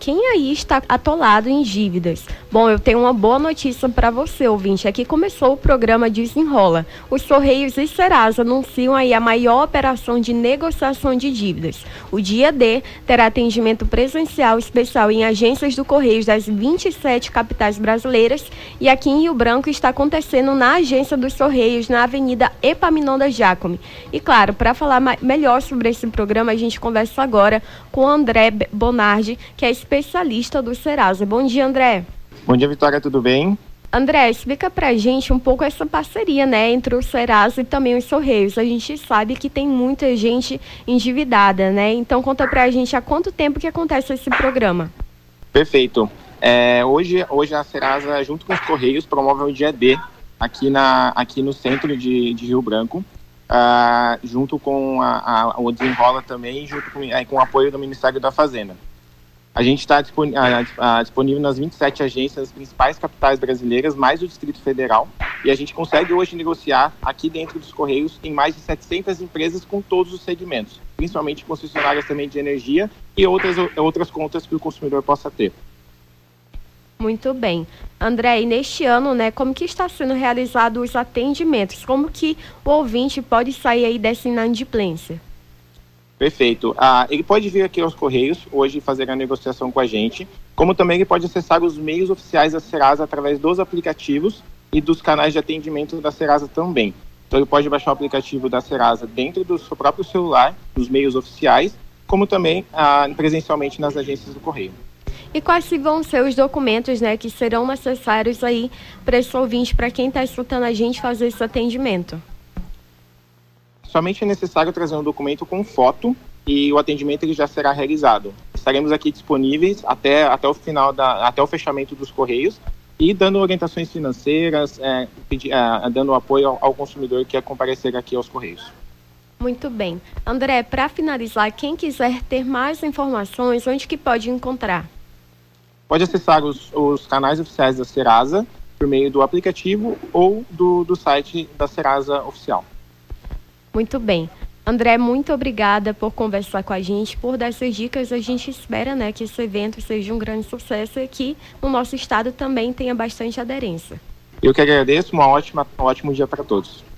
Quem aí está atolado em dívidas? Bom, eu tenho uma boa notícia para você, ouvinte. Aqui começou o programa Desenrola. Os Correios e Serasa anunciam aí a maior operação de negociação de dívidas. O Dia D terá atendimento presencial especial em agências do Correios das 27 capitais brasileiras e aqui em Rio Branco está acontecendo na agência dos Correios, na Avenida Epaminondas Jácome. E claro, para falar melhor sobre esse programa, a gente conversa agora com o André Bonardi, que é especialista do Serasa. Bom dia, André. Bom dia, Vitória, tudo bem? André, explica pra gente um pouco essa parceria, né, entre o Serasa e também os Correios. A gente sabe que tem muita gente endividada, né? Então conta pra gente há quanto tempo que acontece esse programa. Perfeito. Hoje a Serasa, junto com os Correios, promove o Dia D aqui no centro de Rio Branco, junto com o Desenrola também, junto com o apoio do Ministério da Fazenda. A gente está disponível nas 27 agências das principais capitais brasileiras, mais o Distrito Federal, e a gente consegue hoje negociar aqui dentro dos Correios em mais de 700 empresas com todos os segmentos, principalmente concessionárias também de energia e outras contas que o consumidor possa ter. Muito bem. André, e neste ano, né, como que está sendo realizado os atendimentos? Como que o ouvinte pode sair aí dessa inadimplência? Perfeito. Ele pode vir aqui aos Correios hoje fazer a negociação com a gente, como também ele pode acessar os meios oficiais da Serasa através dos aplicativos e dos canais de atendimento da Serasa também. Então ele pode baixar o aplicativo da Serasa dentro do seu próprio celular, nos meios oficiais, como também presencialmente nas agências do Correio. E quais vão ser os documentos, né, que serão necessários aí para esse ouvinte, para quem está escutando a gente fazer esse atendimento? Somente é necessário trazer um documento com foto e o atendimento ele já será realizado. Estaremos aqui disponíveis até o fechamento dos Correios e dando orientações financeiras, dando apoio ao consumidor que quer comparecer aqui aos Correios. Muito bem. André, para finalizar, quem quiser ter mais informações, onde que pode encontrar? Pode acessar os canais oficiais da Serasa por meio do aplicativo ou do site da Serasa Oficial. Muito bem. André, muito obrigada por conversar com a gente, por dar essas dicas. A gente espera, né, que esse evento seja um grande sucesso e que no nosso estado também tenha bastante aderência. Eu que agradeço, um ótimo dia para todos.